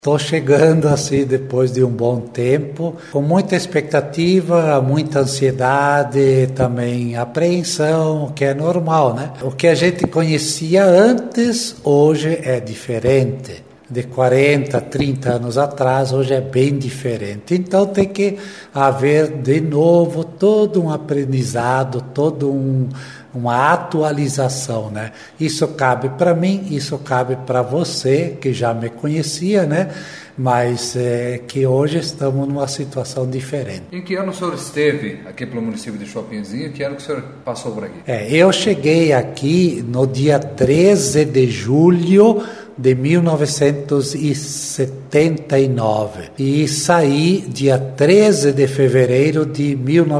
Estou chegando assim depois de um bom tempo, com muita expectativa, muita ansiedade, também apreensão, o que é normal, né? O que a gente conhecia antes, hoje é diferente. De 40, 30 anos atrás, hoje é bem diferente. Então tem que haver de novo todo um aprendizado, uma atualização, né? Isso cabe para mim, isso cabe para você, que já me conhecia, né? Mas que hoje estamos numa situação diferente. Em que ano o senhor esteve aqui pelo município de Chopinzinho? Que ano que o senhor passou por aqui? Eu cheguei aqui no dia 13 de julho de 1979 e saí dia 13 de fevereiro de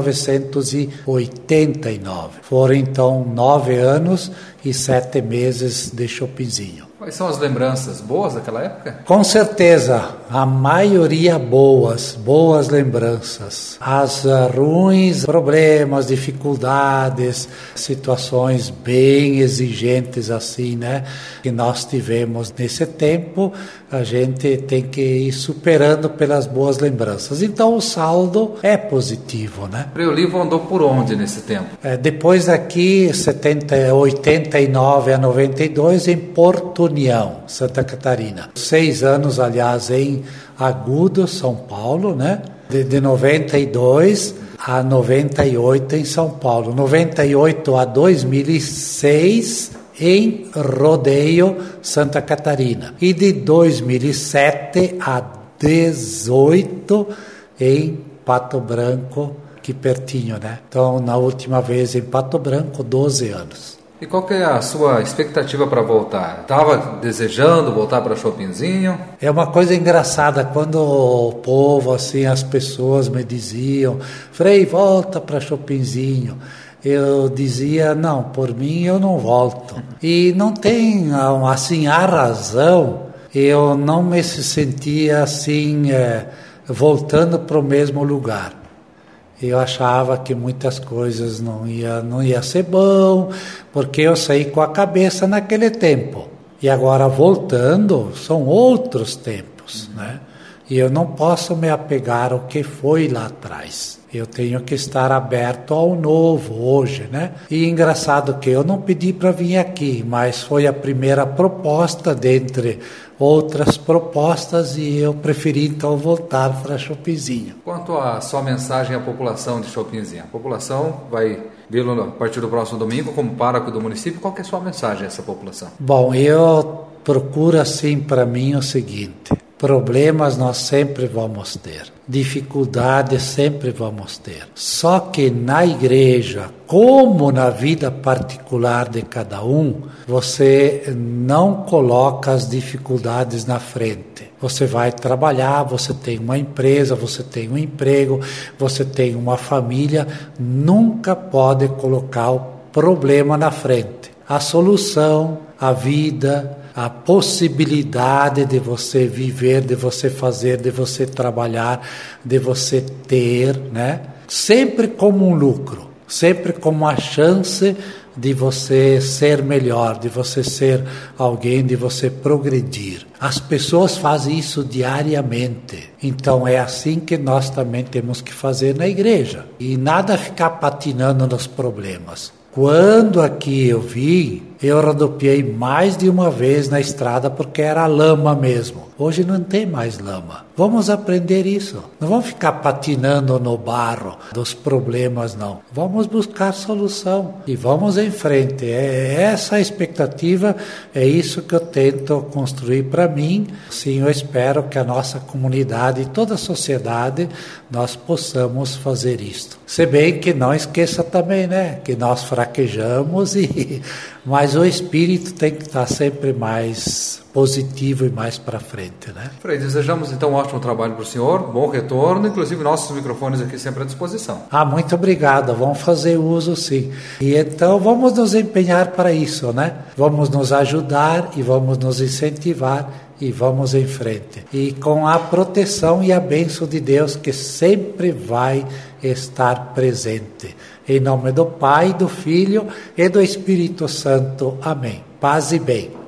1989. Foram então 9 anos e 7 meses de Chopinzinho. Quais são as lembranças boas daquela época? Com certeza, a maioria boas lembranças. As ruins, problemas, dificuldades, situações bem exigentes assim, né? Que nós tivemos nesse tempo, a gente tem que ir superando pelas boas lembranças. Então o saldo é positivo, né? O Olivo andou por onde nesse tempo? Depois daqui, 89 a 92, em Porto União, Santa Catarina. 6 anos, aliás, em Agudo, São Paulo, né? De 92 a 98 em São Paulo. 98 a 2006 em Rodeio, Santa Catarina. E de 2007 a 18 em Pato Branco, aqui pertinho, né? Então, na última vez em Pato Branco, 12 anos. E qual que é a sua expectativa para voltar? Estava desejando voltar para Chopinzinho? É uma coisa engraçada, quando o povo, assim, as pessoas me diziam, Frei, volta para Chopinzinho. Eu dizia, não, por mim eu não volto. E não tem, assim, a razão, eu não me sentia, assim, voltando para o mesmo lugar. Eu achava que muitas coisas não ia ser bom, porque eu saí com a cabeça naquele tempo. E agora voltando, são outros tempos, né? E eu não posso me apegar ao que foi lá atrás. Eu tenho que estar aberto ao novo hoje, né? E engraçado que eu não pedi para vir aqui, mas foi a primeira proposta dentre outras propostas e eu preferi então voltar para Chopinzinho. Quanto à sua mensagem à população de Chopinzinho, a população vai vê-lo a partir do próximo domingo como pároco do município. Qual que é a sua mensagem a essa população? Bom, eu procuro assim para mim o seguinte: problemas nós sempre vamos ter, dificuldades sempre vamos ter. Só que na igreja, como na vida particular de cada um, você não coloca as dificuldades na frente. Você vai trabalhar, você tem uma empresa, você tem um emprego, você tem uma família, nunca pode colocar o problema na frente. A solução, a vida, a possibilidade de você viver, de você fazer, de você trabalhar, de você ter, né? Sempre como um lucro, sempre como a chance de você ser melhor, de você ser alguém, de você progredir. As pessoas fazem isso diariamente. Então é assim que nós também temos que fazer na igreja. E nada ficar patinando nos problemas. Quando aqui eu vim, eu rodopiei mais de uma vez na estrada porque era lama mesmo. Hoje não tem mais lama. Vamos aprender isso. Não vamos ficar patinando no barro dos problemas, não. Vamos buscar solução e vamos em frente. É essa a expectativa, é isso que eu tento construir para mim. Sim, eu espero que a nossa comunidade e toda a sociedade nós possamos fazer isto. Se bem que não esqueça também, né, que nós fraquejamos mas o espírito tem que estar sempre mais positivo e mais para frente, né? Frei, desejamos então um ótimo trabalho para o senhor, bom retorno, inclusive nossos microfones aqui sempre à disposição. Muito obrigado, vamos fazer uso sim. E então vamos nos empenhar para isso, né? Vamos nos ajudar e vamos nos incentivar e vamos em frente. E com a proteção e a bênção de Deus que sempre vai estar presente. Em nome do Pai, do Filho e do Espírito Santo. Amém. Paz e bem.